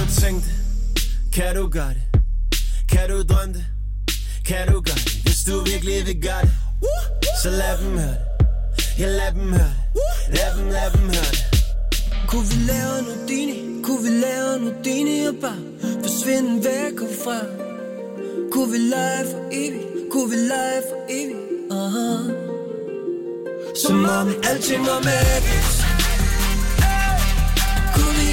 tænke det? Kan du gøre det? Kan du drømme det? Kan du gøre det? Hvis du virkelig vil gøre det, så lad dem høre det. Ja, lad dem høre det. Lad dem høre det. Kunne vi lave en Houdini? Kunne vi lave en Houdini og bare forsvinde væk herfra? Kunne vi lege for evigt? Kunne vi lege for evigt? Som om alting var magisk. Kunne vi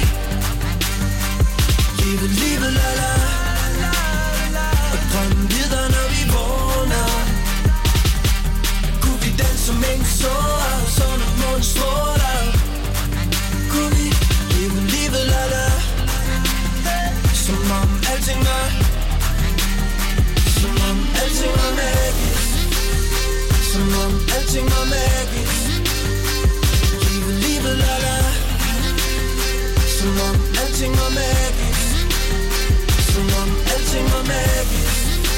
livet la la og drømme videre når vi vågner? Kunne vi danse som ingen sår, så når månen stråler? Kunne vi livet la la som om alting var magisk? Som om alting var magisk. Livet la la som om alting var magisk. Som om alting var magisk.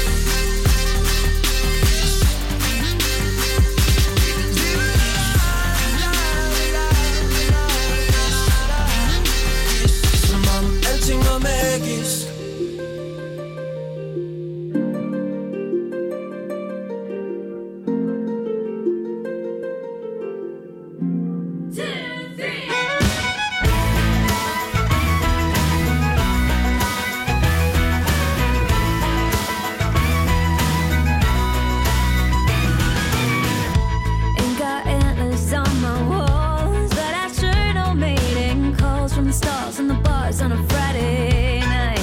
Som om alting var magisk. On a Friday night.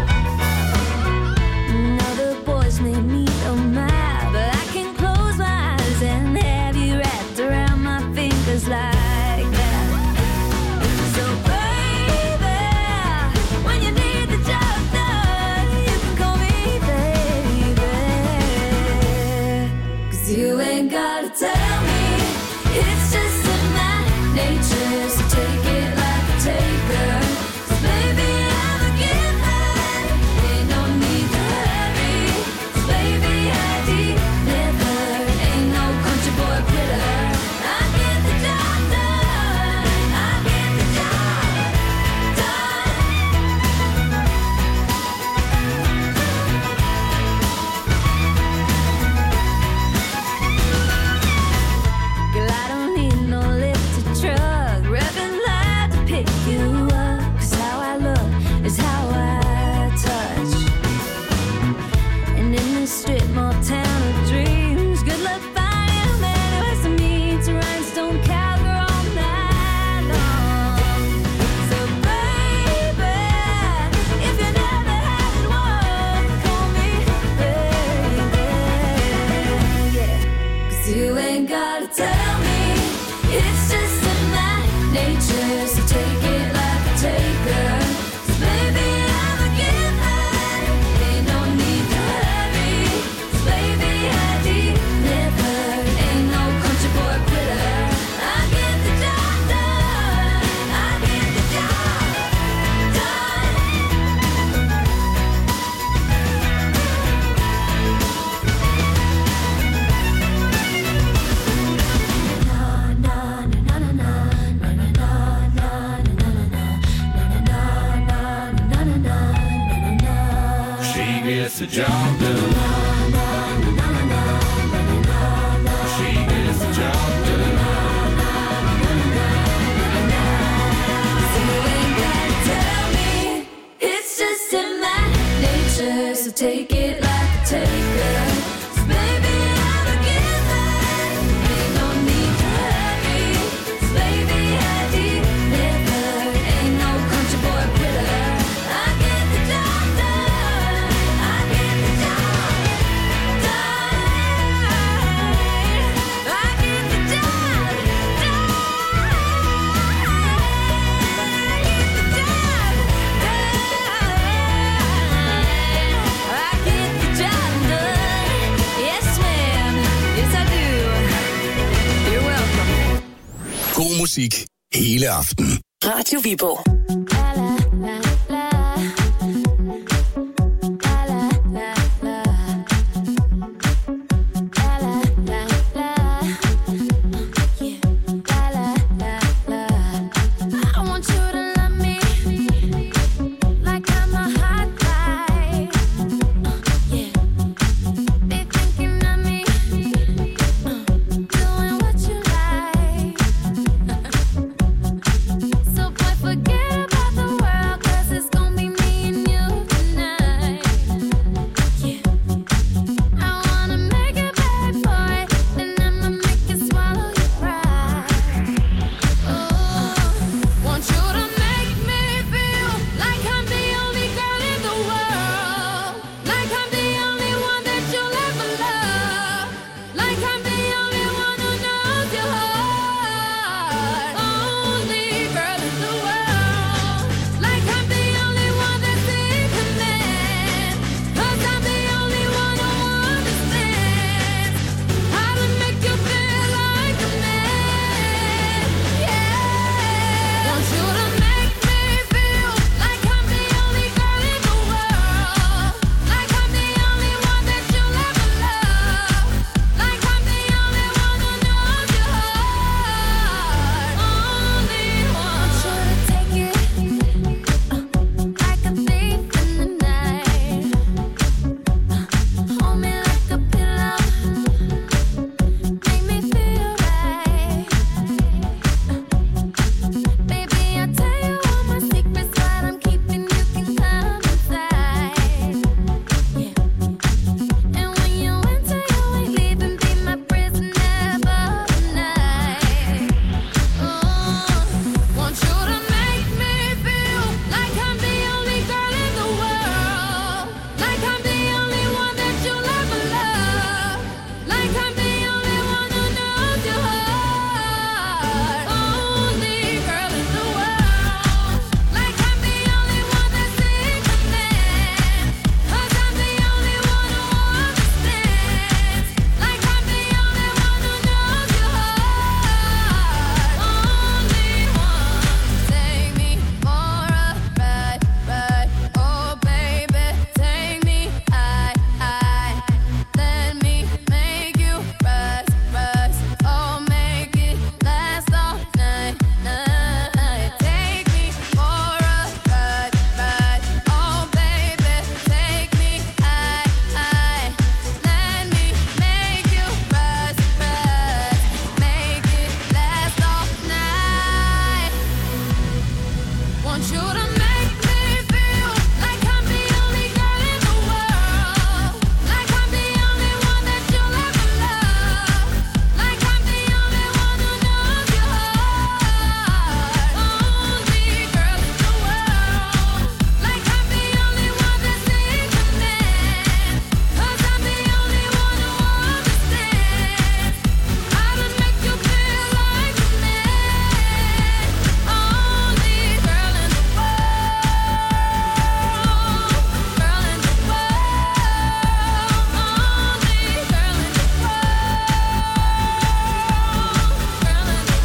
Now the boys may meet on my, but I can close my eyes and have you wrapped around my fingers like that. So baby, when you need the job done, you can call me baby. 'Cause you ain't gotta tell me, it's just in my nature, so take it like a taker. The job done. She gets the job done. So you ain't gotta tell me, it's just in my nature, so take it like a taker. So baby, I'm a giver, ain't no need to hurry. So baby, I deliver, ain't no country boy quitter. I get the job done. God musik hele aften. Radio Viborg. I want you to love me like want you to make me feel like I'm the only girl in the world, like I'm the only one that you'll ever love, like I'm the only one who knows your heart. Only girl in the world, like I'm the only one that sees a man, 'cause I'm the only one who understands how to make you feel like a man. Only girl in the world, girl in the world, only girl in the world, girl in the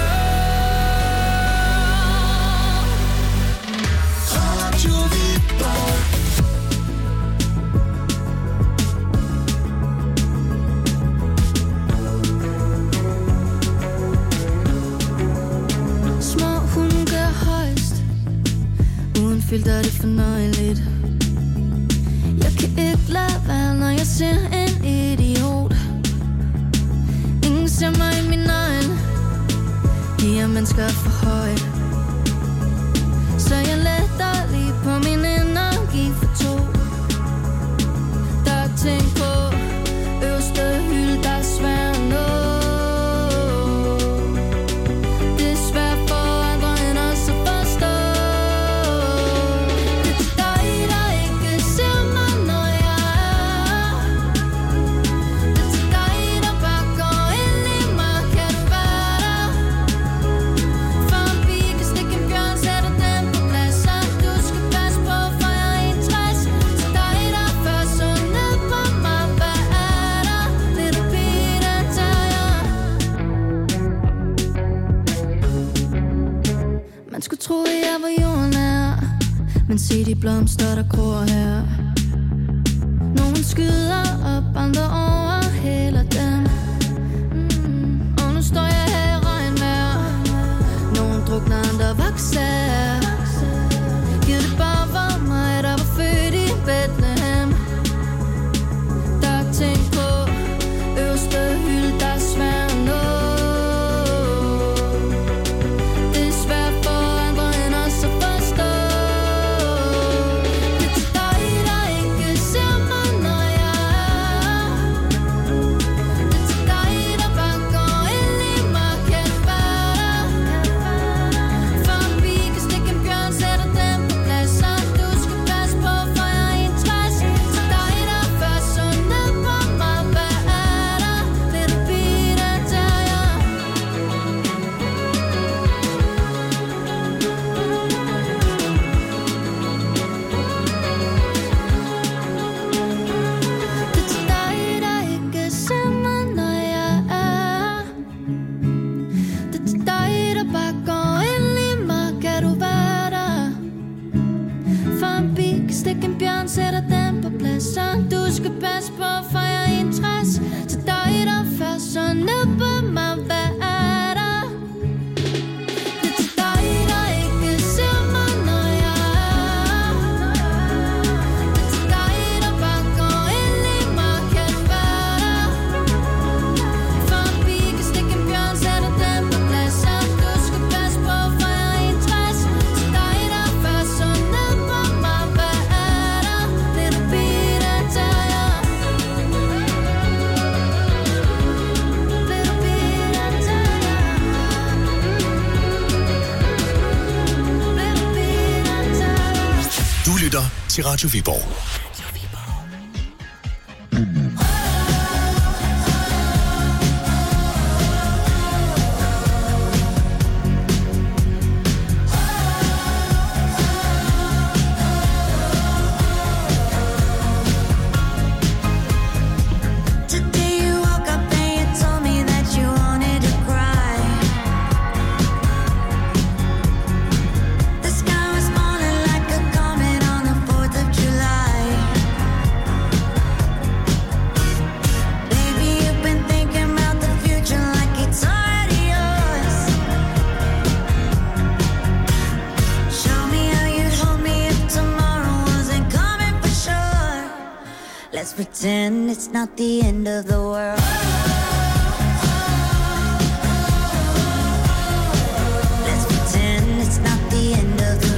Små hunde gør højst, uden filter er det fornøjeligt. Jeg kan ikke lade være, når jeg ser en idiot. Ingen ser mig i min øjne, de her mennesker er for høje. Så jeg letter lige på min energi for to. Der er ting på øverste hylde, der er svært at nå. Det er svært for andre end os at forstå. Det er til dig, der ikke ser mig, når jeg er. Det er til dig, der bare går ind i mig. Kan du være der? For en pige kan stikke en bjørn, sætter den på plads. Så du skal passe på, for jeg er 61. Til dig, der først så ned på mig. Hvad er der? Lille pige, der tager jeg. Man skulle tro, at jeg var jordnær, men se de blomster, der gror her. Nogen skyder op, andre overhælder dem. Og nu står jeg her i regnvejr. Nogen drukner, andre vokser. Gid det bare var mig, der var født i Bethlehem. Der er ting på øverste hylde, der er svært at nå. Det er svært for andre end os at forstå. Det er til dig, der ikke ser mig, når jeg er. Det er til dig, der bare går ind i mig. Kan du være der? For en pige kan stikke en bjørn, sætter den på plads. Så du skal passe på, for jeg er 61. Til dig, der først så ned på mig. Hvad er der? Lille pige, der tager jeg. Det er til dig, der ikke ser mig, når jeg er. Det er til dig, der bare går ind i mig. Kan du være der? For en pige kan stikke en bjørn, sætter den på plads. Så du skal passe på, for jeg er 61. Til dig, der først så ned på mig. Hvad er der? Det er til dig, der ikke ser mig, når jeg er. Det er til dig, der bare går ind i mig. Kan du være der? For en pige kan stikke en bjørn, sætter den på plads. Så du skal passe på, for jeg er 61. Til dig, der først så ned på mig. Hvad er der? Lille pige, der tager jeg. Lille pige, der tager jeg. Lille pige, der tager jeg. Du lytter til Radio Viborg. Today you woke up and you told me that you wanted to cry. The sky was falling like a comet on the 4th of July. Baby, you've been thinking about the future like it's already yours. Show me how you'd hold me if tomorrow wasn't coming for sure. Let's pretend it's not the end of the world. Let's pretend it's not the end of the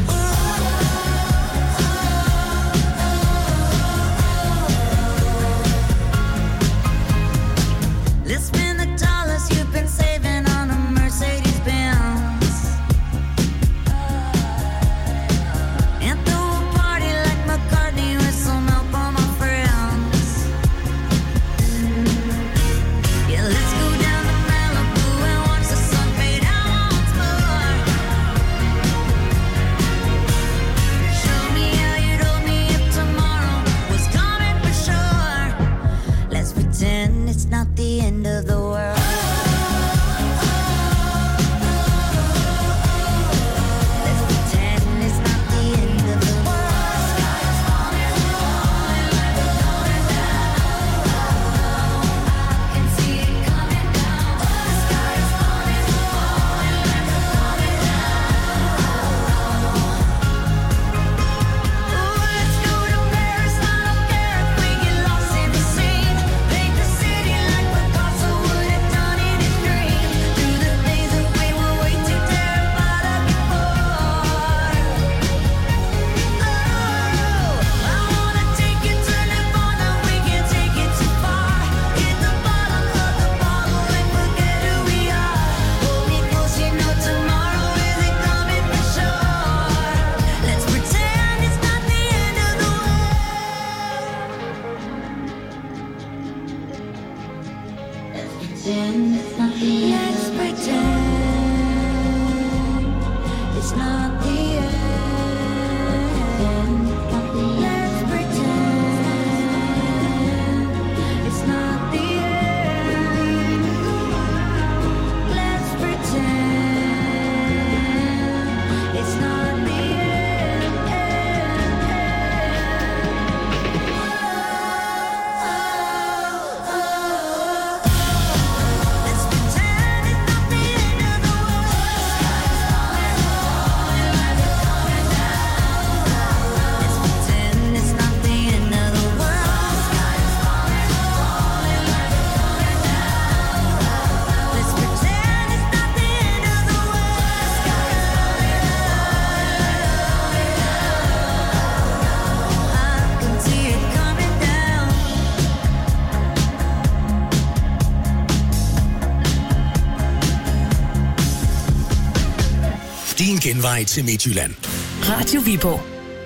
Din genvej til Midtjylland. Radio Viborg.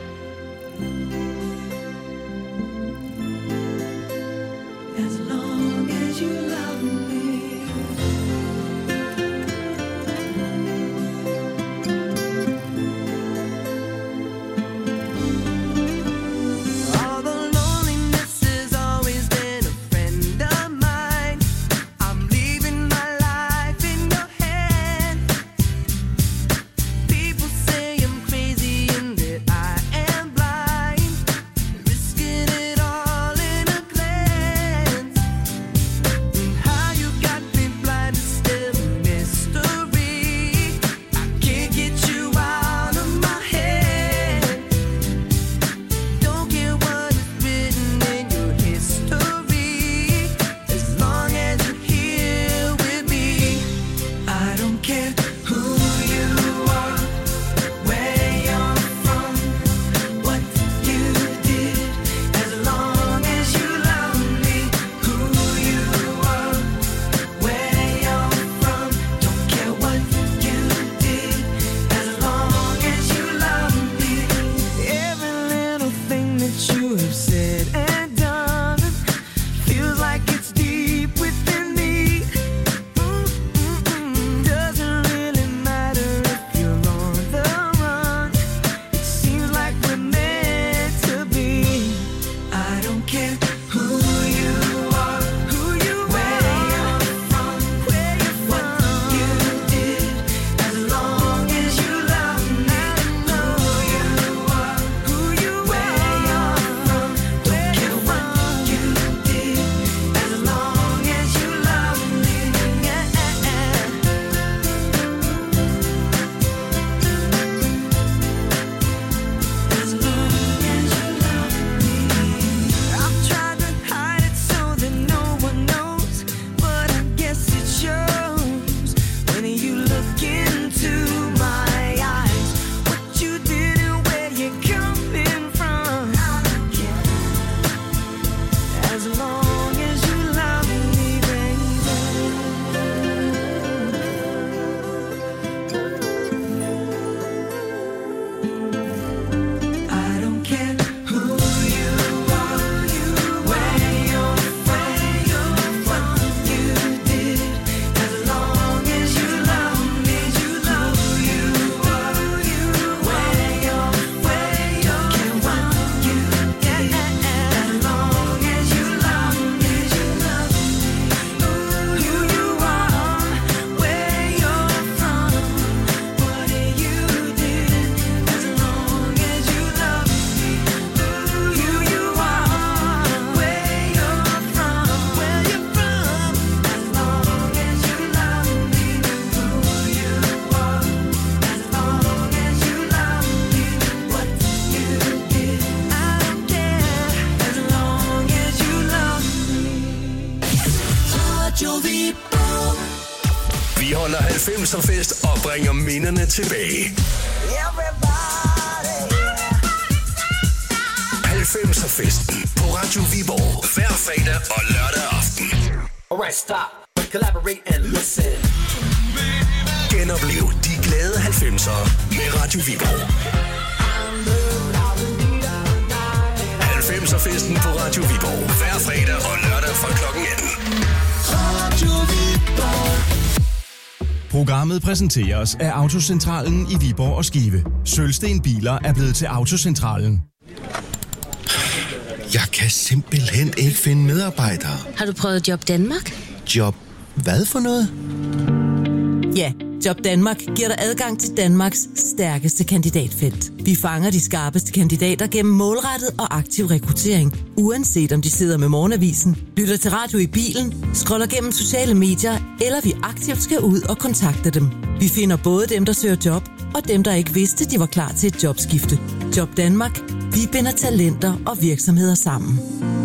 Vi holder 90'er-fest og bringer minderne tilbage. 90'er-festen på Radio Viborg. Hver fredag og lørdag aften. Alright, stop. Collaborate and listen. Genoplev de glade 90'ere med Radio Viborg. 90'er-festen på Radio Viborg. Hver fredag og lørdag fra klokken 18. Radio Viborg. Programmet præsenteres af Autocentralen i Viborg og Skive. Sølvsten Biler er blevet til Autocentralen. Jeg kan simpelthen ikke finde medarbejdere. Har du prøvet Job Danmark? Job hvad for noget? Ja, Job Danmark giver dig adgang til Danmarks stærkeste kandidatfelt. Vi fanger de skarpeste kandidater gennem målrettet og aktiv rekruttering, uanset om de sidder med morgenavisen, lytter til radio i bilen, scroller gennem sociale medier, eller vi aktivt skal ud og kontakte dem. Vi finder både dem, der søger job, og dem, der ikke vidste, de var klar til et jobskifte. Job Danmark. Vi binder talenter og virksomheder sammen.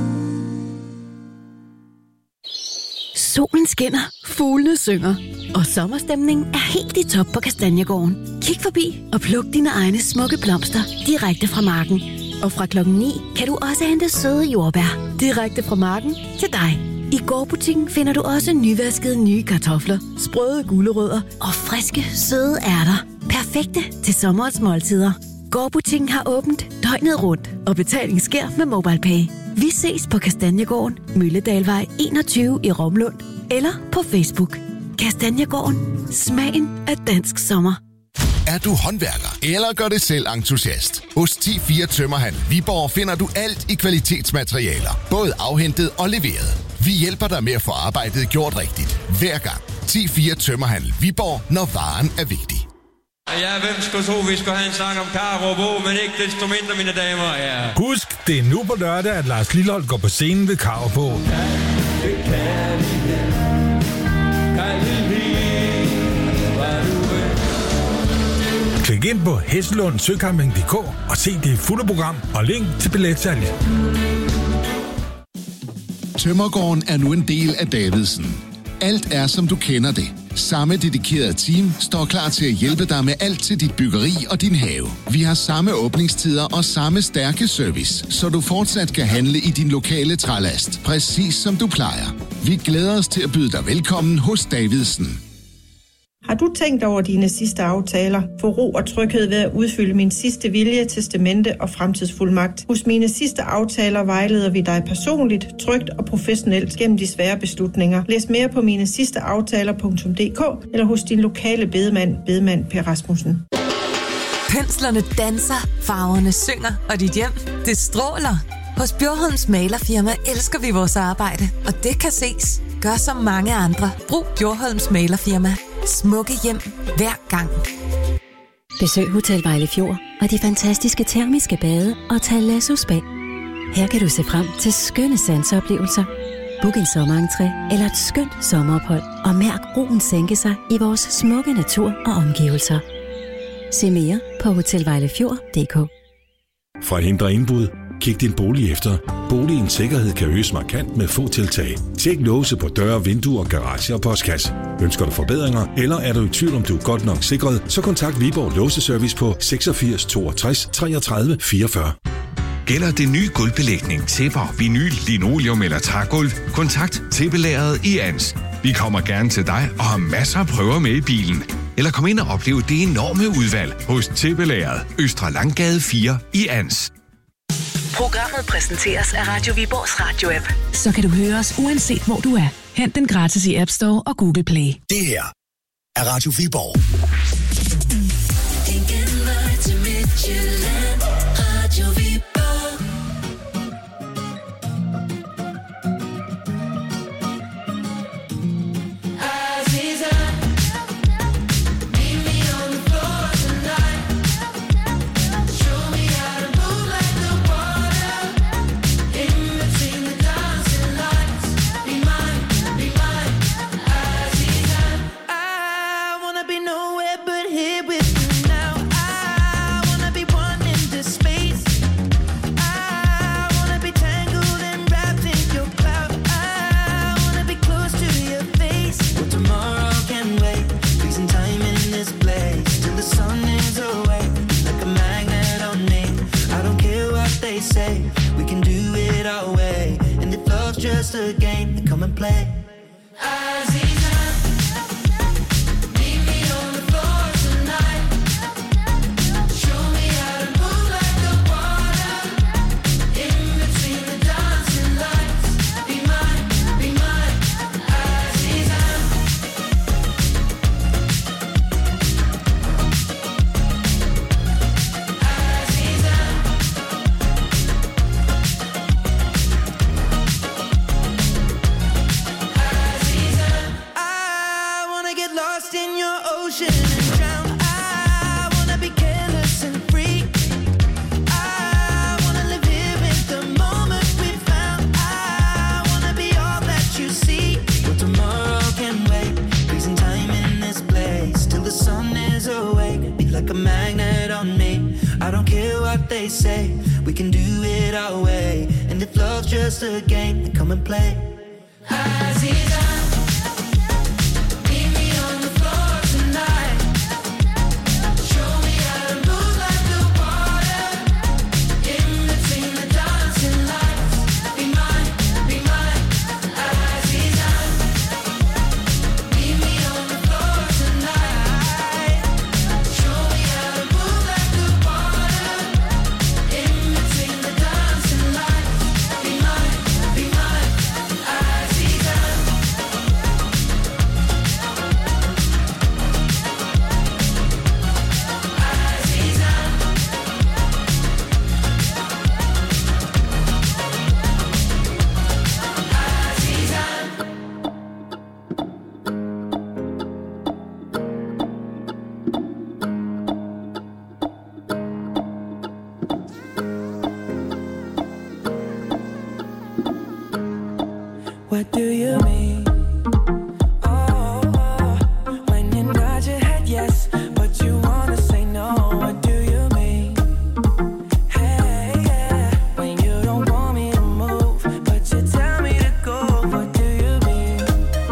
Solen skinner, fuglene synger, og sommerstemningen er helt i top på Kastanjegården. Kig forbi og pluk dine egne smukke blomster direkte fra marken. Og fra klokken 9 kan du også hente søde jordbær direkte fra marken til dig. I gårdbutikken finder du også nyvaskede nye kartofler, sprøde gulerødder og friske, søde ærter. Perfekte til sommerens måltider. Gårdbutikken har åbent døgnet rundt, og betaling sker med MobilePay. Vi ses på Kastanjegården, Mølledalvej 21 i Romlund, eller på Facebook. Kastanjegården. Smagen af dansk sommer. Er du håndværker eller gør det selv entusiast? Hos 10-4 Tømmerhandel Viborg finder du alt i kvalitetsmaterialer, både afhentet og leveret. Vi hjælper dig med at få arbejdet gjort rigtigt, hver gang. 10-4 Tømmerhandel Viborg, når varen er vigtig. Ja, hvem skulle tro, vi skulle have en sang om Karup, men ikke desto mindre, mine damer og herrer. Husk, det er nu på lørdag, at Lars Lilholt går på scenen ved Karup. Klik ind på hesselundsøcamping.dk og se det fulde program og link til billetsalg. Tømmergården er nu en del af Davidsen. Alt er, som du kender det. Samme dedikerede team står klar til at hjælpe dig med alt til dit byggeri og din have. Vi har samme åbningstider og samme stærke service, så du fortsat kan handle i din lokale trælast, præcis som du plejer. Vi glæder os til at byde dig velkommen hos Davidsen. Har du tænkt over dine sidste aftaler? Få ro og tryghed ved at udfylde min sidste vilje, testamente og fremtidsfuldmagt. Hos mine sidste aftaler vejleder vi dig personligt, trygt og professionelt gennem de svære beslutninger. Læs mere på minesidsteaftaler.dk eller hos din lokale bedemand Per Rasmussen. Penslerne danser, farverne synger, og dit hjem, det stråler. Hos Bjørholms Malerfirma elsker vi vores arbejde, og det kan ses. Gør som mange andre. Brug Bjørholms Malerfirma. Smukke hjem hver gang. Besøg Hotel Vejle Fjord og de fantastiske termiske bade og tag Lasso Spa. Her kan du se frem til skønne sanseoplevelser. Book en sommerentré eller et skønt sommerophold og mærk roen sænke sig i vores smukke natur og omgivelser. Se mere på hotelvejlefjord.dk. For at hindre indbrud, kig din bolig efter. Boligens sikkerhed kan øges markant med få tiltag. Tjek låse på døre, vinduer, garage og postkasse. Ønsker du forbedringer, eller er du i tvivl om du er godt nok sikret, så kontakt Viborg Låseservice på 86 62 33 44. Gælder det nye gulvbelægning, tæpper, vinyl, linoleum eller trægulv? Kontakt Tæppelageret i Ans. Vi kommer gerne til dig og har masser af prøver med i bilen. Eller kom ind og opleve det enorme udvalg hos Tæppelageret, Østre Langgade 4 i Ans. Programmet præsenteres af Radio Viborgs radio-app. Så kan du høre os uanset hvor du er. Hent den gratis i App Store og Google Play. Det her er Radio Viborg. Radio Viborg. Just a game to come and play. what they say. We can do it our way. And if love's just a game, then come and play. Aziza, meet me on the floor tonight. Show me how to move like the water. In between the dancing lights. Be mine, Aziza. Meet me on the floor tonight. Show me how to move like the water. In between the dancing lights. Be mine, Aziza. What do you mean? Oh, when you nod your head yes, but you wanna say no. What do you mean? Hey, yeah, when you don't want me to move, but you tell me to go. What do you mean?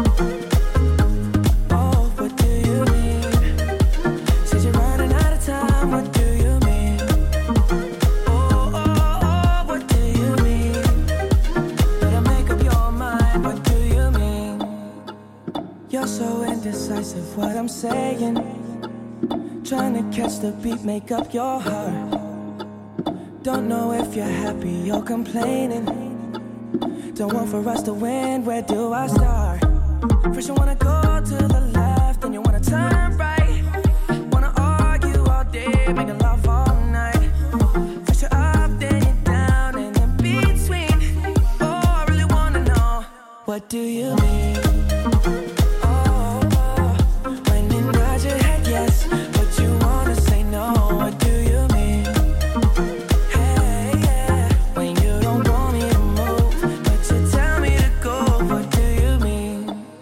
Oh, what do you mean? Said you're running out of time. What do you mean? Oh, what do you mean? Better make up your mind. What do you mean? You're so indecisive, what I'm saying. Trying to catch the beat, make up your heart. Don't know if you're happy or complaining. Don't want for us to win, where do I start? First you wanna go to the left, then you wanna turn right. Wanna argue all day, making love all night. First you're up, then you're down, and in between. Oh, I really wanna know, what do you mean? Oh, when you nod your head yes, but you wanna say no. What do you mean? Hey, yeah, when you don't want me to move, but you tell me to go. What do you mean?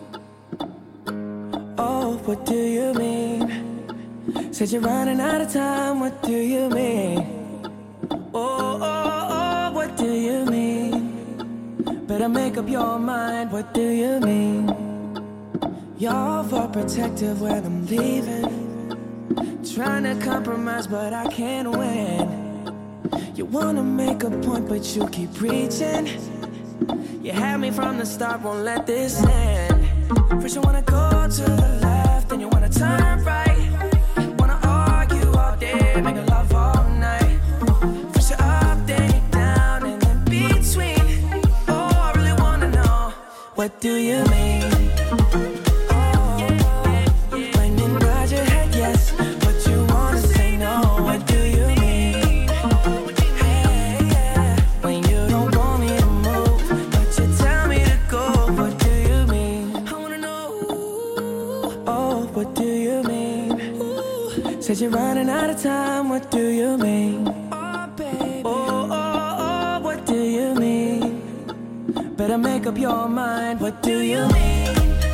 Oh, what do you mean? Said you're running out of time. What do you mean? Oh, what do you mean? Better make up your mind. What do you mean? You're overprotective when I'm leaving. Trying to compromise, but I can't win. You wanna make a point, but you keep preaching. You had me from the start, won't let this end. First you wanna go to the left, then you wanna turn right. Wanna argue all day, making love all night. First you're up, then you're down, and in between. Oh, I really wanna know, what do you mean? Oh, when you nod your head yes, but you wanna say no. What do you mean? Hey, yeah, when you don't want me to move, but you tell me to go. What do you mean? I wanna know. Oh, what do you mean? Said you're running out of time. What do you mean? Oh, baby. Oh, what do you mean? Better make up your mind. What do you mean?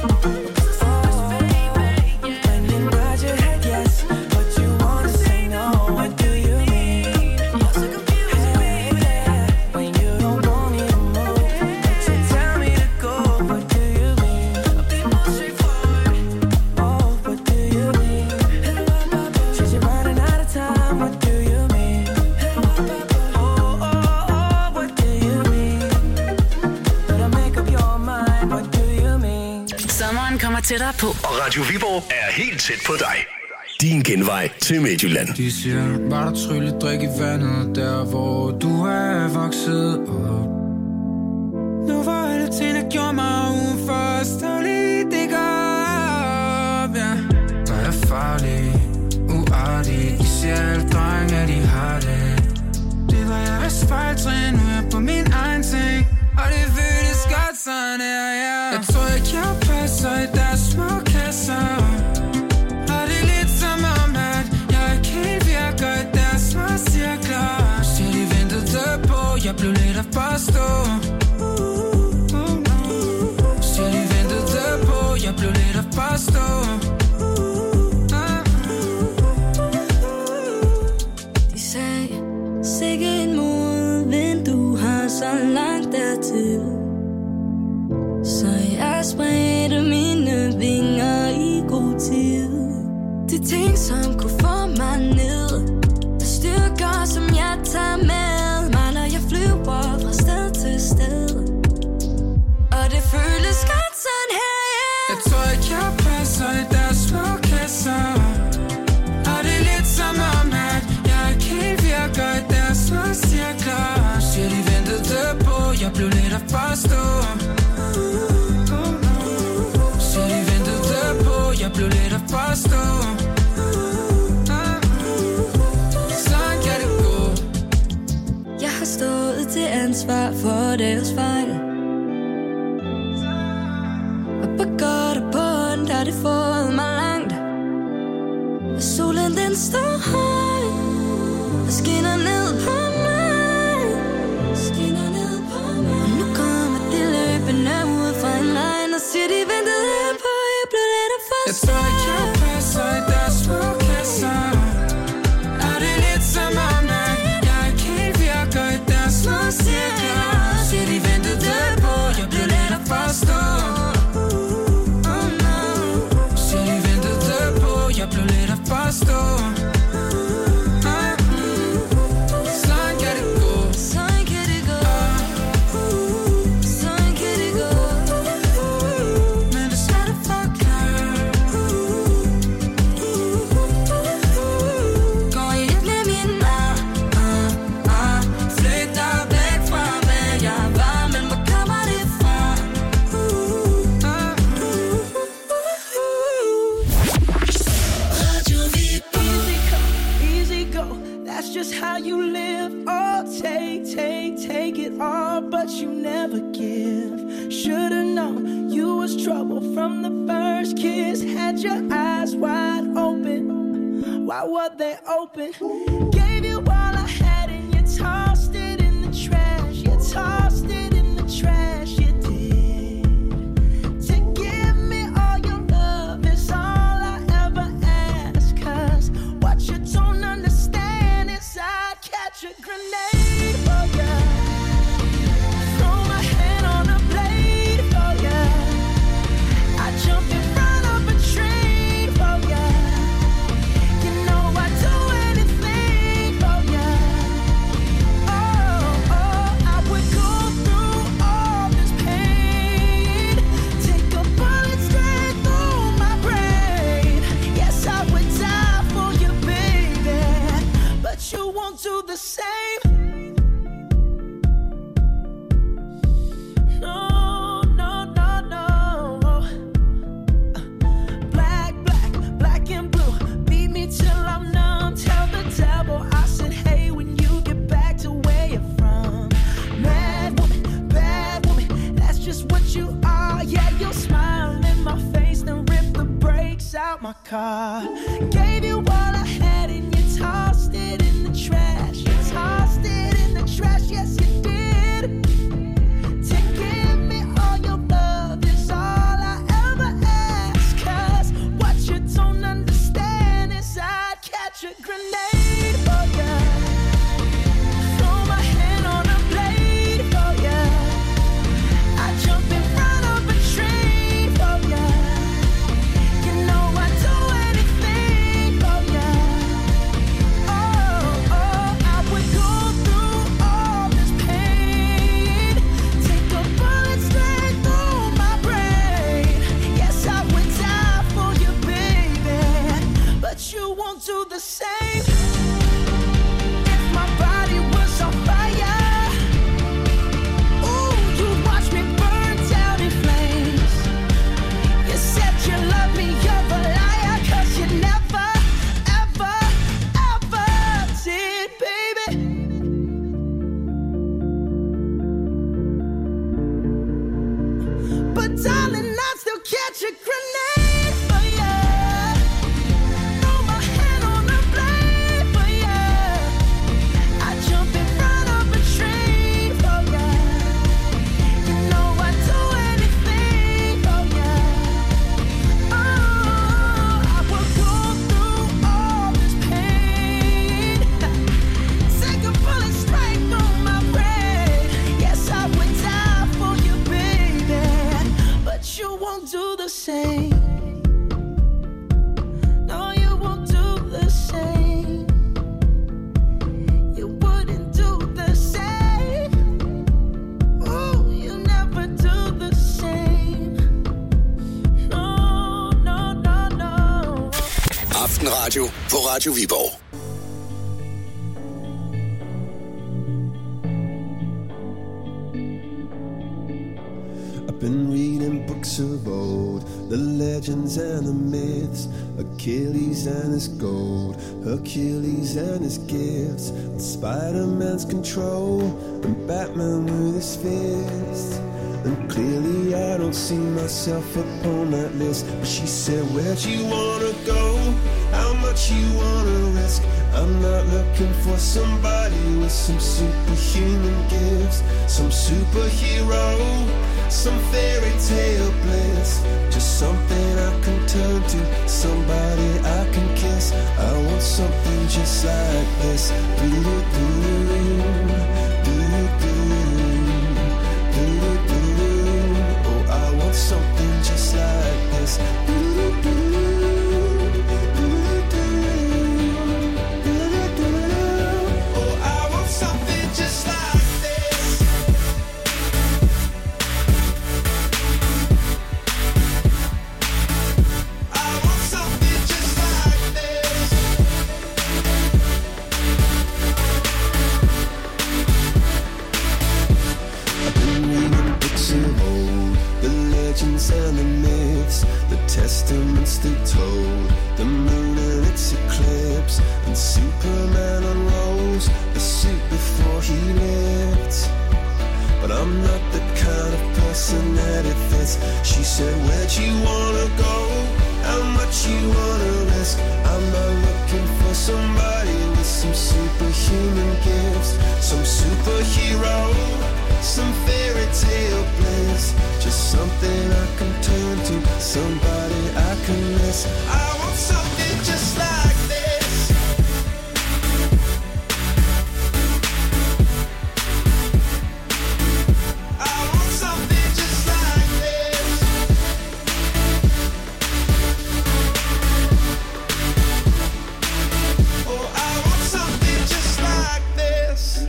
When you nod your head yes, but you wanna say no. What do you mean? Hey, yeah, when you don't want me to move, but you tell me to go. What do you mean? I'll be more straightforward. Oh, what do you mean? Said you're running out of time. What do you mean? Oh, what do you mean? Better make up your mind. What do you mean? Sommeren kommer tættere på. Og Radio Viborg er helt tæt på dig. Din genvej til Midtjylland. De siger, bare der trylle drik i vandet, der hvor du er vokset op. Nu var alle ting, der gjorde mig udenfor, stadig det går op, ja. Der er farlig, uartig, de siger alle drenge, de har det. Det var jeg vist fejltrin, nu er jeg på min egen ting, og det føles godt sådan her, ja. Jeg tror ikke, jeg passer i deres små kasser. Og det er lidt som om, at jeg ikke helt virker i deres små cirkler. Så de ventede på, jeg blev lidt at forstå. Så de ventede på, jeg blev lidt at forstå. De sagde, Sikke en modvind, du har så langt dertil. Så jeg spredte mine vinger i god tid. De ting, som kunne få mig ned, styrker, som jeg tager med mig, når jeg flyver fra sted til sted. Og det føles godt sådan her, yeah. Jeg tror ikke, jeg passer i deres små kasser. Og det er lidt som om, at jeg ikke helt virker i deres små cirkler. Siger de ventede på, jeg blev lidt at forstå. Siger de ventede på, jeg blev lidt at forstå. Sådan kan det gå. Jeg har stået til ansvar for deres fejl. Og på godt og på ondt har det fået mig langt. Og solen den står højt og skinner ned på mig. Skinner ned på mig. Og nu kommer de løbende ud fra en regn og siger de ventede på, jeg blev lidt af forstå. Jeg tror ikke, jeg passer i deres små kasser. Og det er lidt som om, at jeg ikke helt virker i deres små cirkler. Siger de ventede på, jeg blev lidt at forstå. Siger de ventede på, jeg blev lidt at forstå. Sådan kan det gå. Sådan kan det gå. Sådan kan det gå. Men det er svært at forklare. Går jeg hjem med min flygter væk fra, hvad jeg var, men hvor kommer det fra? Radio Viborg. Easy go, that's just how you live. Oh, take it all, but you never give. Should've known you was trouble from the first kiss. Had your eyes wide open. Why were they open? Gave you all I had and you tossed it in the trash. You tossed it in the trash, you did. To give me all your love is all I ever ask. 'Cause what you don't understand is I'd catch a grenade for ya. Throw my hand on a blade for ya. I'd jump in front of a train for ya. You know I'd do anything for ya. Oh, I would go through all this pain. Take a bullet straight through my brain. Yes, I would die for you, baby. But you won't do the same. No, no, no, no. Black and blue. Beat me till I'm numb. Tell the devil I said, hey, when you get back to where you're from. Mad woman, bad woman, that's just what you are. Yeah, you'll smile in my face, then rip the brakes out my car. Gave you all I had and you tossed it in the trash. You tossed it in the trash, yes you did. To give me all your love is all I ever ask. 'Cause what you don't understand is I'd catch a grenade for ya. Throw my hand on a blade for ya. I'd jump in front of a train for ya. You know I'd do anything radio på Radio Viborg. Been reading books of old, the legends and the myths, Achilles and his gold, Hercules and his gifts, and Spider-Man's control, and Batman with his fists. And clearly I don't see myself upon that list. But she said, where'd you wanna go? How much you wanna risk? I'm not looking for somebody with some superhuman gifts, some superhero, some fairy tale bliss. Just something I can turn to, somebody I can kiss. I want something just like this. Oh, I want something just like this. And the myths, the testaments they told, the moon and its eclipse, and Superman unrolls the suit before he lived. But I'm not the kind of person that it fits. She said, where'd you wanna go? How much you wanna risk? I'm not looking for somebody with some superhuman gifts, some superhero, some fairy tale bliss. Just something I can turn to, somebody I can miss. I want something just like this. I want something just like this. Oh, I want something just like this.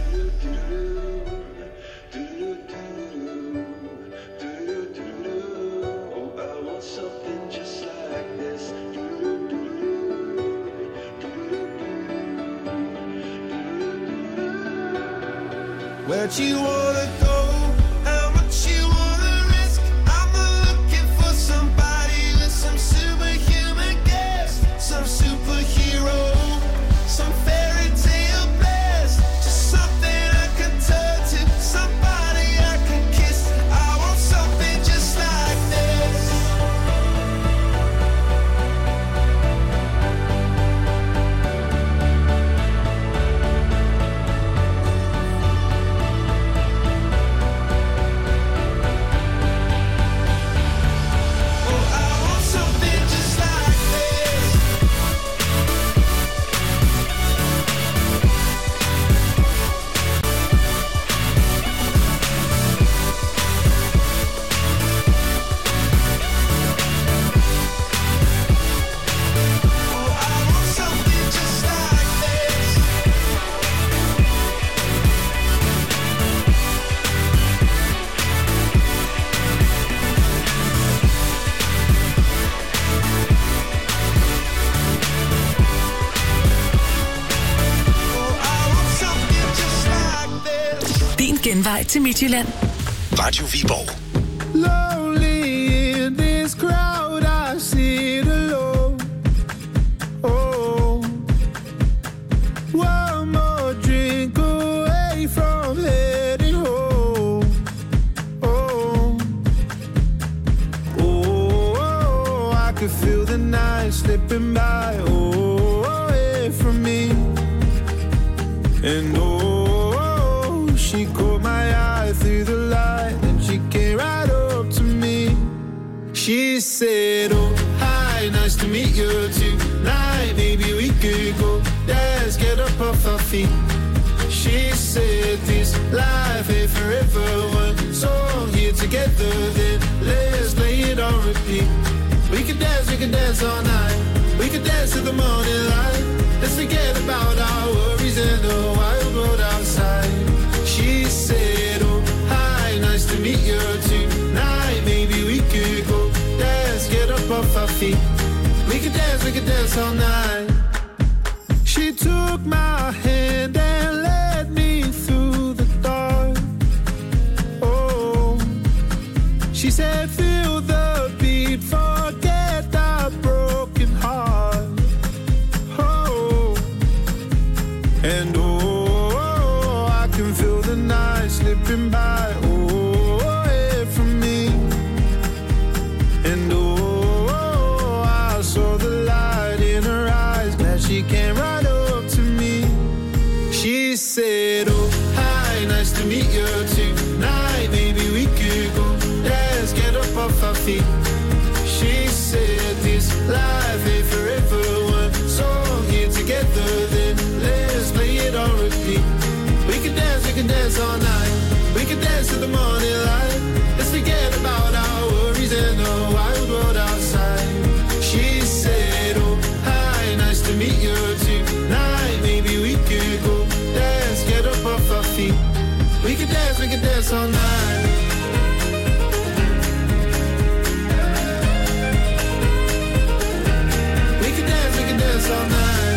Where'd you wanna go? How much you wanna risk? I'm looking for somebody with some superhuman gifts, some superhero, some fairy tale bliss. Just something I can turn to, somebody I can kiss. I want something just like this. Genvej til Midtjylland. Radio Viborg. Lonely in this crowd, I sit alone. Oh, one more drink away from heading home. Oh, oh, I could feel the night slipping by. Oh, away from me. And she caught my eye through the light and she came right up to me. She said, oh, hi, nice to meet you tonight. Maybe we could go dance, get up off our feet. She said, this life ain't forever. One song here together, then let's play it on repeat. We can dance all night. We can dance to the morning light. Let's forget about our worries and the wild world outside. She said, oh, hi, nice to meet you tonight. Maybe we could go dance, get up off our feet. We could dance all night. to meet you tonight. Maybe we could go dance, get up off our feet. She said this life ain't forever. One song here together, then let's play it on repeat. We can dance all night. We can dance to the morning light. Let's forget about our worries and the wild world outside. She said, oh, hi, nice to meet you tonight. Maybe we could go dance, get up off our feet. We can dance all night. We can dance all night.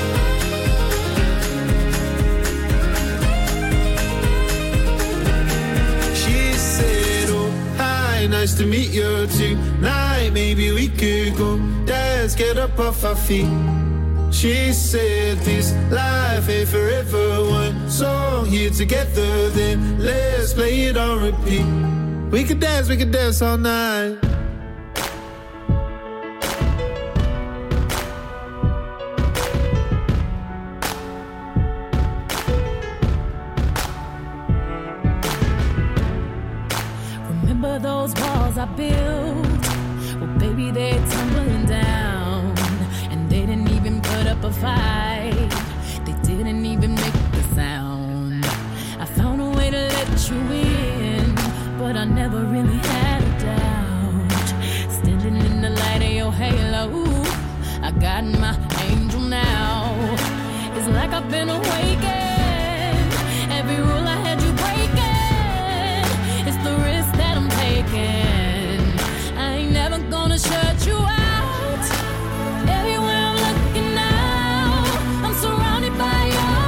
She said, oh, hi, nice to meet you tonight. Maybe we could go dance, get up off our feet. She said this life ain't forever. One song here together, then let's play it on repeat. We could dance all night. Remember those walls I built? Well, baby, they're tumbling down. And they didn't even put up a fight. They didn't even make the sound. I found a way to let you in, but I never really had a doubt. Standing in the light of your halo, I got my angel now. It's like I've been awakened. Every rule I had you breaking. It's the risk that I'm taking. I ain't never gonna shut you out. Everywhere I'm looking now, I'm surrounded by your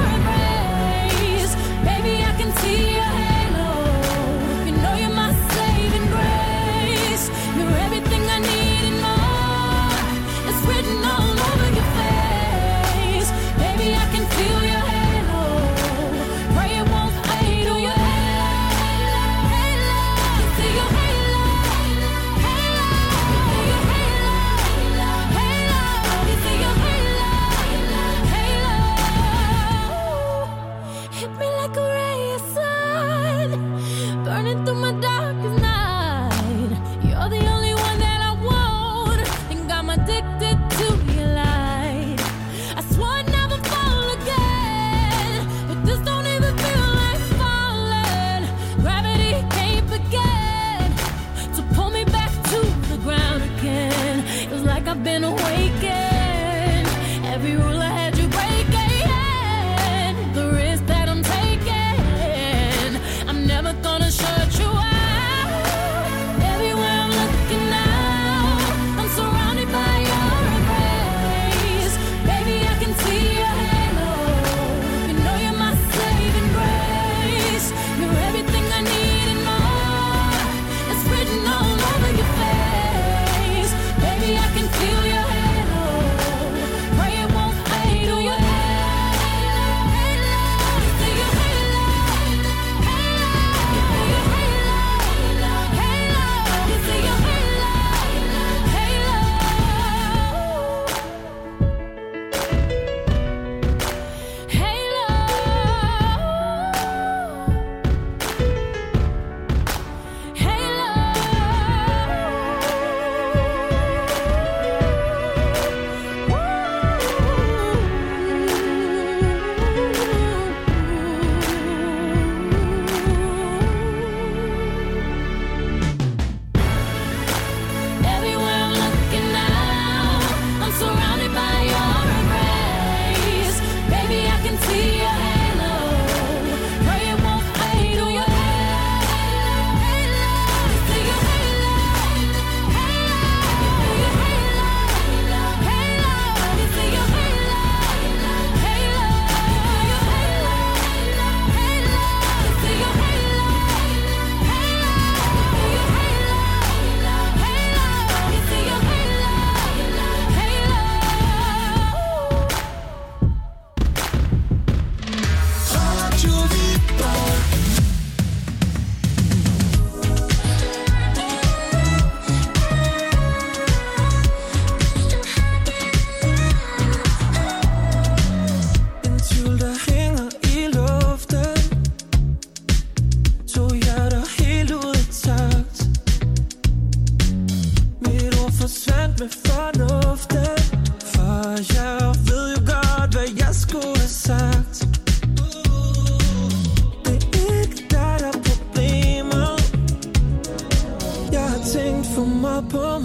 embrace. Baby, I can see your halo. You know you're my saving grace.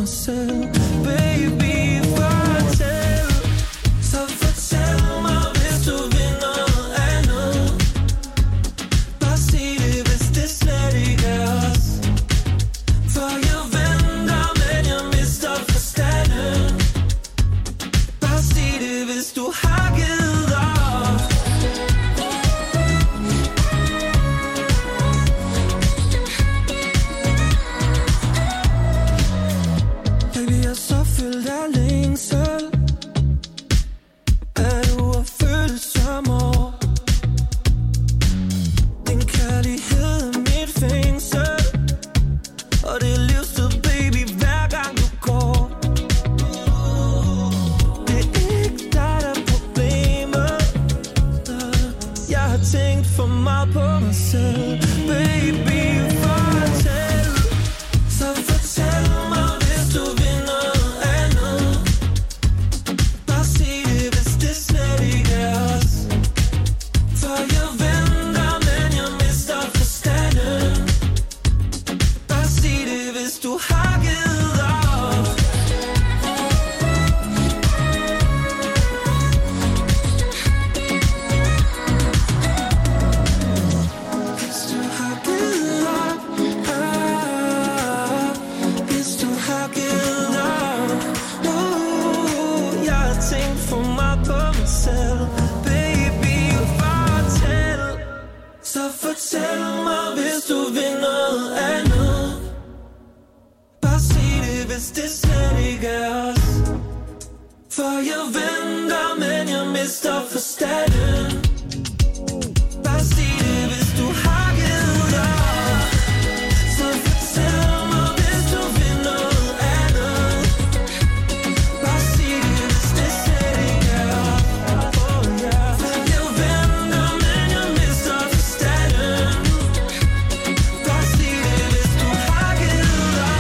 mig selv. Baby, fortæl. Så fortæl mig, hvis du vil noget andet. Bare sig det, hvis det slet ikke er os. For jeg venter, men jeg mister forstanden. Bare sig det, hvis du har givet op. Baby, jeg er så fyldt af længsel. Er du at føle som år? Din kærlighed er mit fængsel. Og det er livstid, baby, hver gang du går. Det er ikke dig, der er problemet. Jeg har tænkt for meget på mig selv. Baby, fortæl. Så fortæl mig, hvis du vil noget andet. Bare sig det, hvis det slet ikke er os. For jeg venter, men jeg mister forstanden. Bare sig det, hvis du har givet op. Hvis du har givet op, hvis du har givet op. Jeg har tænkt for meget på mig selv. Baby, fortæl. Så fortæl mig, hvis du vil noget andet. Bare sig det, hvis det slet ikke er os. For jeg venter, men jeg mister forstanden. Bare sig det, hvis du har givet op. Så fortæl mig, hvis du vil noget andet. Bare sig det, hvis det slet ikke er os. Oh, yeah. For jeg venter, men jeg mister forstanden. Bare sig det, hvis du har givet op.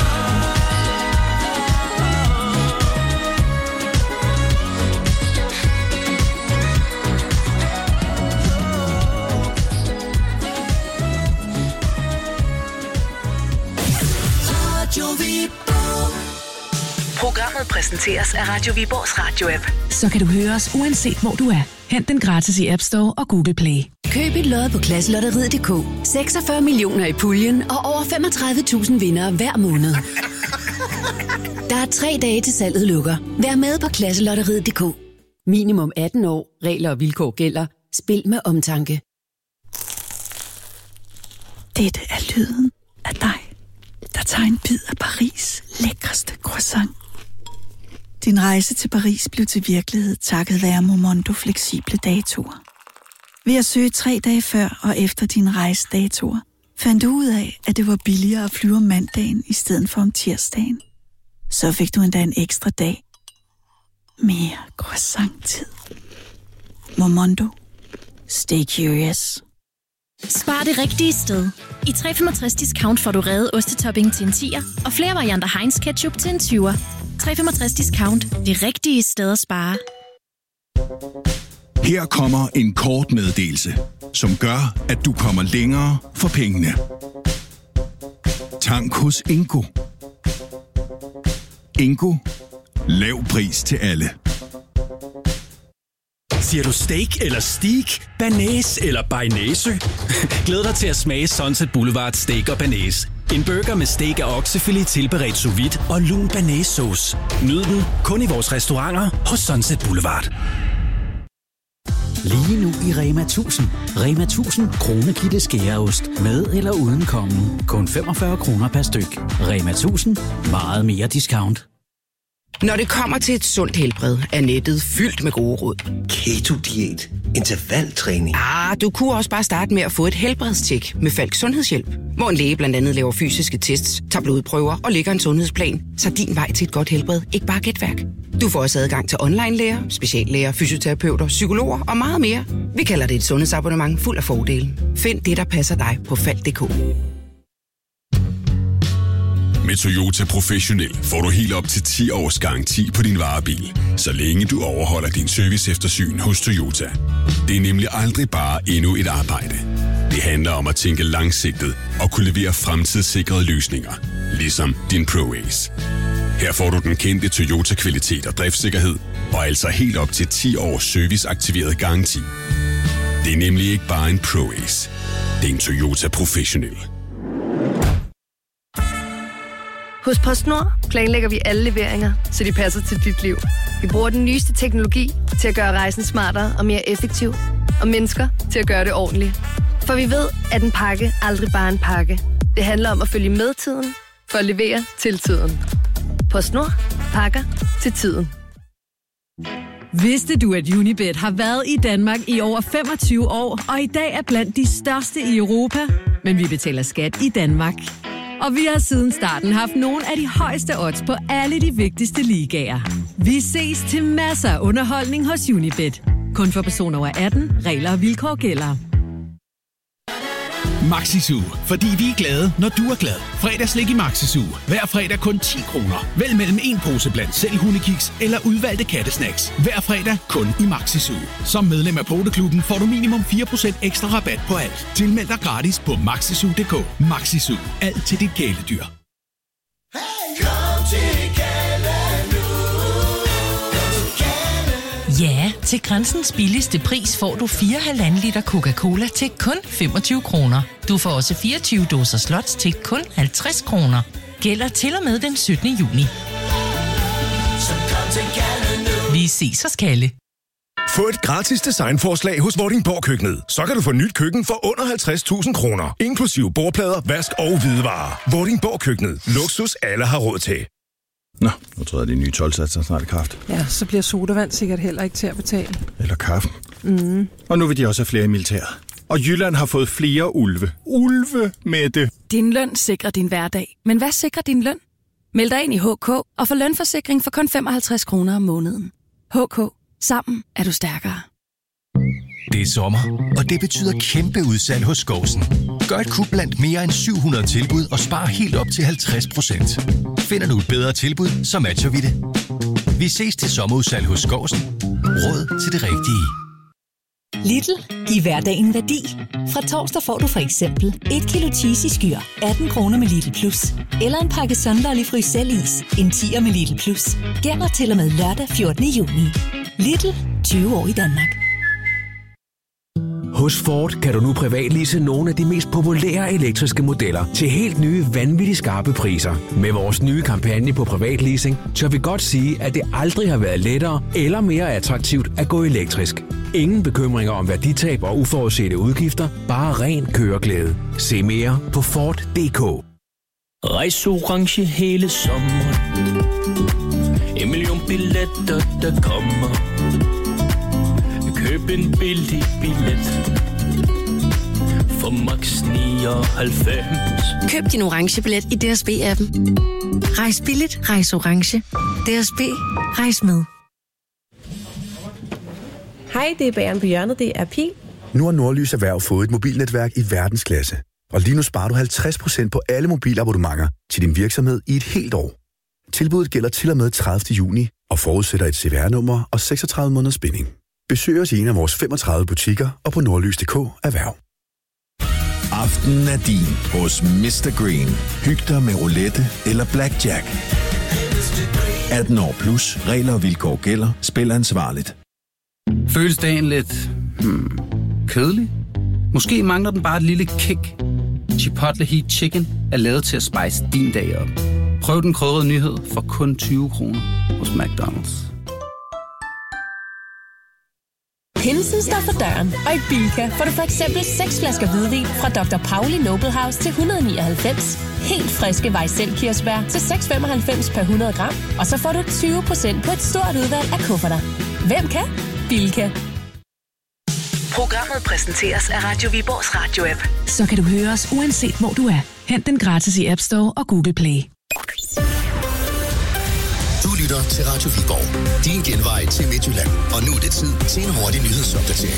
Radio Viborg. Programmet præsenteres af Radio Viborgs radio-app. Så kan du høre os uanset hvor du er. Hent den gratis i App Store og Google Play. Køb et lod på Klasselotteriet.dk. 46 millioner i puljen og over 35.000 vindere hver måned. Der er 3 dage til salget lukker. Vær med på Klasselotteriet.dk. Minimum 18 år. Regler og vilkår gælder. Spil med omtanke. Dette er lyden af dig, der tager en bid af Paris' lækreste croissant. Din rejse til Paris blev til virkelighed takket være Momondo fleksible datoer. Ved at søge 3 dage før og efter dine rejsedatoer, fandt du ud af, at det var billigere at flyve om mandagen i stedet for om tirsdagen. Så fik du endda en ekstra dag. Mere croissant-tid. Momondo. Stay curious. Spar det rigtige sted. I 365 discount får du revet ostetopping til en 10'er, og flere varianter Heinz ketchup til en 20'er. 365 discount. Det rigtige sted at spare. Her kommer en kort meddelelse, som gør, at du kommer længere for pengene. Tank hos Ingo. Ingo. Lav pris til alle. Siger du steak eller steak, banæs eller bearnaise? Glæd dig til at smage Sunset Boulevard Steak og Banæs. En burger med steak af oksefilet tilberedt sous vide og lun banæssauce. Nyd den kun i vores restauranter hos Sunset Boulevard. Lige nu i Rema 1000. Rema 1000 Kronekitte skæreost. Med eller uden kongen. Kun 45 kroner per styk. Rema 1000. Meget mere discount. Når det kommer til et sundt helbred, er nettet fyldt med gode råd. Keto-diæt, intervaltræning. Du kunne også bare starte med at få et helbredstjek med Falk Sundhedshjælp, hvor en læge blandt andet laver fysiske tests, tager blodprøver og lægger en sundhedsplan, så din vej til et godt helbred ikke bare er gætværk. Du får også adgang til online-læger, speciallæger, fysioterapeuter, psykologer og meget mere. Vi kalder det et sundhedsabonnement fuld af fordele. Find det, der passer dig på Falk.dk. Med Toyota Professionel får du helt op til 10 års garanti på din varebil, så længe du overholder din serviceeftersyn hos Toyota. Det er nemlig aldrig bare endnu et arbejde. Det handler om at tænke langsigtet og kunne levere fremtidssikrede løsninger, ligesom din ProAce. Her får du den kendte Toyota-kvalitet og driftssikkerhed, og altså helt op til 10 års serviceaktiveret garanti. Det er nemlig ikke bare en Pro-Ace. Det er en Toyota Professional. Hos PostNord planlægger vi alle leveringer, så de passer til dit liv. Vi bruger den nyeste teknologi til at gøre rejsen smartere og mere effektiv, og mennesker til at gøre det ordentligt. For vi ved, at en pakke aldrig bare er en pakke. Det handler om at følge med tiden, for at levere til tiden. PostNord. Pakker til tiden. Vidste du, at Unibet har været i Danmark i over 25 år, og i dag er blandt de største i Europa? Men vi betaler skat i Danmark. Og vi har siden starten haft nogle af de højeste odds på alle de vigtigste ligaer. Vi ses til masser af underholdning hos Unibet. Kun for personer over 18. Regler og vilkår gælder. Maxisu, fordi vi er glade, når du er glad. Fredagslik i Maxisu. Hver fredag kun 10 kroner. Vælg mellem en pose blandt selv hundekiks eller udvalgte kattesnacks. Hver fredag kun i Maxisu. Som medlem af Poteklubben får du minimum 4% ekstra rabat på alt. Tilmeld dig gratis på maxisu.dk. Maxisu. Alt til dit kæledyr. Ja, til Grænsens billigste pris får du 4,5 liter Coca-Cola til kun 25 kroner. Du får også 24 dåser slots til kun 50 kroner. Gælder til og med den 17. juni. Vi ses hos Kalle. Få et gratis designforslag hos Vordingborg Køkkenet. Så kan du få nyt køkken for under 50.000 kroner. Inklusive bordplader, vask og hvidevarer. Vordingborg Køkkenet. Luksus alle har råd til. Nå, nu træder de nye 12-satser snart i kraft. Ja, så bliver sodavand sikkert heller ikke til at betale. Eller kaffen. Mm. Og nu vil de også have flere i militæret. Og Jylland har fået flere ulve. Ulve med det. Din løn sikrer din hverdag. Men hvad sikrer din løn? Meld dig ind i HK og få lønforsikring for kun 55 kroner om måneden. HK. Sammen er du stærkere. Det er sommer, og det betyder kæmpe udsalg hos Skousen. Gør et kup blandt mere end 700 tilbud og spar helt op til 50%. Finder du et bedre tilbud, så matcher vi det. Vi ses til sommerudsalg hos Skousen. Råd til det rigtige. Lidl. Giv hverdagen værdi. Fra torsdag får du for eksempel 1 kilo cheese i skyr, 18 kroner med Lidl Plus. Eller en pakke Sunderlig Frysellis, en 10'er med Lidl Plus. Gælder til og med lørdag 14. juni. Lidl. 20 år i Danmark. Hos Ford kan du nu privatlease nogle af de mest populære elektriske modeller til helt nye, vanvittigt skarpe priser. Med vores nye kampagne på privatleasing, tør vi godt sige, at det aldrig har været lettere eller mere attraktivt at gå elektrisk. Ingen bekymringer om værditab og uforudsete udgifter, bare ren køreglæde. Se mere på Ford.dk. Rejs orange hele sommeren. 1 million billetter, der kommer. Køb en billig billet for max 99. Køb din orange billet i DSB-appen. Rejs billigt, rejs orange. DSB, rejs med. Hej, det er Bageren på hjørnet, det er Pil. Nu har Nordlys Erhverv fået et mobilnetværk i verdensklasse. Og lige nu sparer du 50% på alle mobilabonnementer til din virksomhed i et helt år. Tilbuddet gælder til og med 30. juni og forudsætter et CVR-nummer og 36 måneders binding. Besøg os i en af vores 35 butikker og på nordlys.dk erhverv. Aftenen er din hos Mr. Green. Hyg dig med roulette eller blackjack. 18 år plus. Regler og vilkår gælder. Spil ansvarligt. Føles dagen lidt kedelig? Måske mangler den bare et lille kick. Chipotle Heat Chicken er lavet til at spice din dag op. Prøv den krydrede nyhed for kun 20 kroner hos McDonald's. Pinsen står for døren, og i Bilka får du for eksempel 6 flasker hvidvin fra Dr. Pauli Noble House til 199. Helt friske Weissel-kirsebær til 6,95 per 100 gram. Og så får du 20% på et stort udvalg af kufferter. Hvem kan? Bilka. Programmet præsenteres af Radio Viborgs Radio-app. Så kan du høre os uanset hvor du er. Hent den gratis i App Store og Google Play. Du lytter til Radio Viborg. Din genvej til Midtjylland. Og nu er det tid til en hurtig nyhedsopdatering.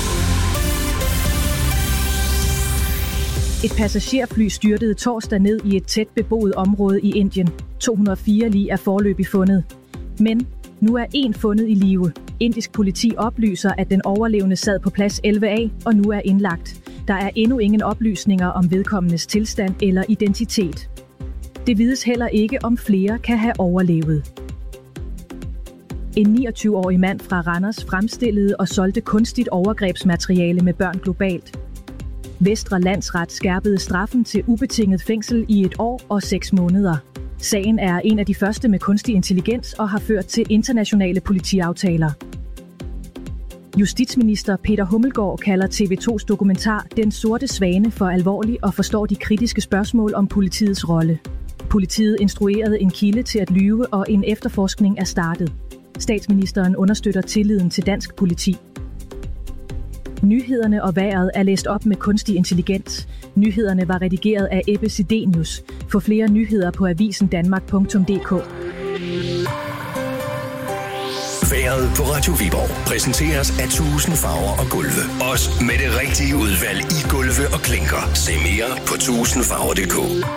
Et passagerfly styrtede torsdag ned i et tæt beboet område i Indien. 204 lig er foreløbig fundet. Men nu er en fundet i live. Indisk politi oplyser, at den overlevende sad på plads 11A og nu er indlagt. Der er endnu ingen oplysninger om vedkommendes tilstand eller identitet. Det vides heller ikke, om flere kan have overlevet. En 29-årig mand fra Randers fremstillede og solgte kunstigt overgrebsmateriale med børn globalt. Vestre Landsret skærpede straffen til ubetinget fængsel i 1 år og 6 måneder. Sagen er en af de første med kunstig intelligens og har ført til internationale politiaftaler. Justitsminister Peter Hummelgaard kalder TV2's dokumentar Den Sorte Svane for alvorlig og forstår de kritiske spørgsmål om politiets rolle. Politiet instruerede en kilde til at lyve, og en efterforskning er startet. Statsministeren understøtter tilliden til dansk politi. Nyhederne og vejret er læst op med kunstig intelligens. Nyhederne var redigeret af Ebbe Sidenius. Få flere nyheder på avisendanmark.dk. Vejret på Radio Viborg præsenteres af 1000 farver og gulve. Også med det rigtige udvalg i gulve og klinker. Se mere på 1000farver.dk.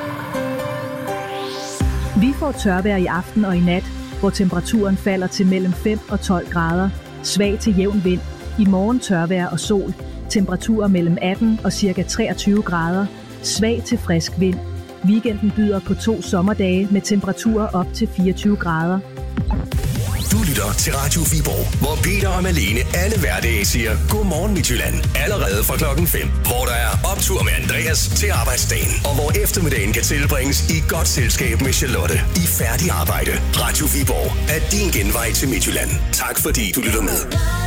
Vi får tørvejr i aften og i nat, hvor temperaturen falder til mellem 5 og 12 grader. Svag til jævn vind. I morgen tørvejr og sol. Temperaturer mellem 18 og ca. 23 grader. Svag til frisk vind. Weekenden byder på 2 sommerdage med temperaturer op til 24 grader. Du lytter til Radio Viborg, hvor Peter og Malene alle hverdage siger Godmorgen Midtjylland. Allerede fra klokken 5, hvor der er optur med Andreas til arbejdsdagen. Og hvor eftermiddagen kan tilbringes i godt selskab med Charlotte i færdig arbejde. Radio Viborg er din genvej til Midtjylland. Tak fordi du lytter med.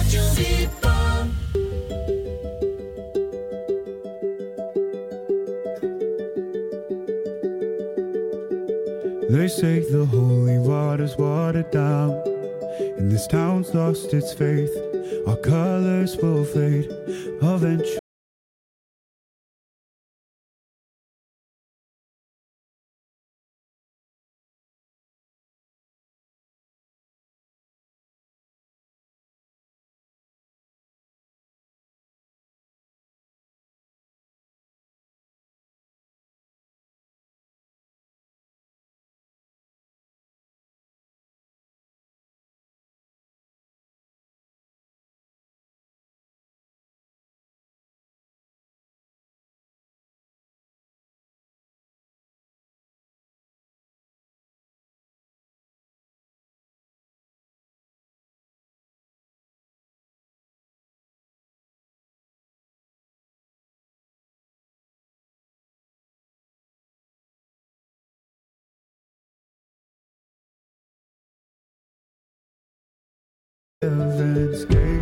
They say the holy water's watered down, and this town's lost its faith. Our colors will fade eventually. Heaven's gate.